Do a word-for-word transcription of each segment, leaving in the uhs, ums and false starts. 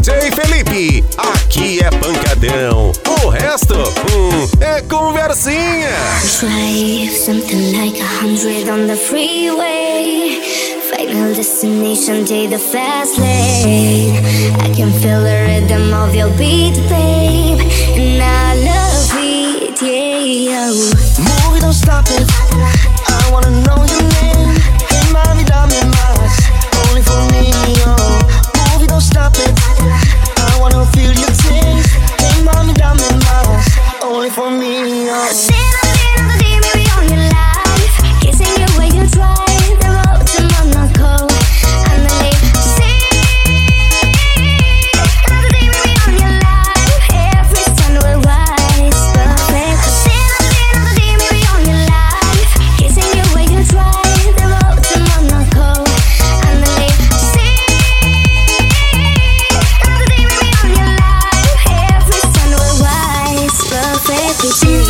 J Felipe, aqui é pancadão. O resto, hum, é conversinha. Drive something like a hundred on the freeway. Final destination, take the fast lane. I can feel the rhythm of your beat, babe, and I love it, yeah. Move it, don't stop it. I wanna know your name. Hey, mommy, dame más. Only for me, oh. Move it, don't stop it. I wanna feel your taste. Hey, mommy, dame más. Only for me, oh. Say another day, maybe on your life. Kissing you when you drive the road to Monaco. And the lake sea. Another day, maybe on your life. Every sun will rise perfect. Say another day, maybe on your life. Kissing you when you drive the road to Monaco. And the lake sea. Another day, maybe on your life. Every sun will rise perfect with you.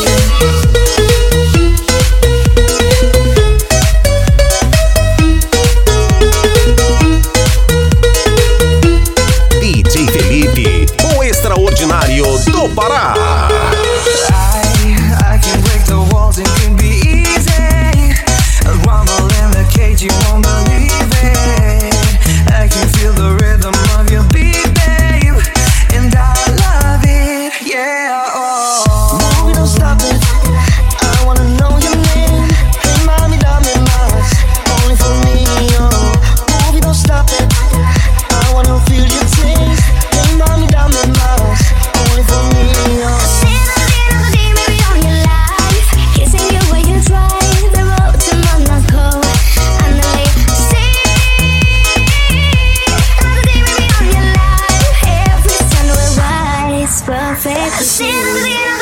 D J Felipe, o extraordinário do Pará. I, I can break the walls, it can be easy. A rumble in the cage, you won't believe it. I can feel the rhythm of your beat, babe, and I love it, yeah. Oh. Move it, don't stop it. I wanna know your name. Hey, mommy, dame más. Only for me, oh. Move it, don't stop it. I wanna feel your taste. Hey, mommy, dame más. Only for me, oh. Say another day, maybe on your life. Kissing you when you drive the road to Monaco. And the lake sea. Another day, maybe on your life. Every sun will rise perfect. Say another day,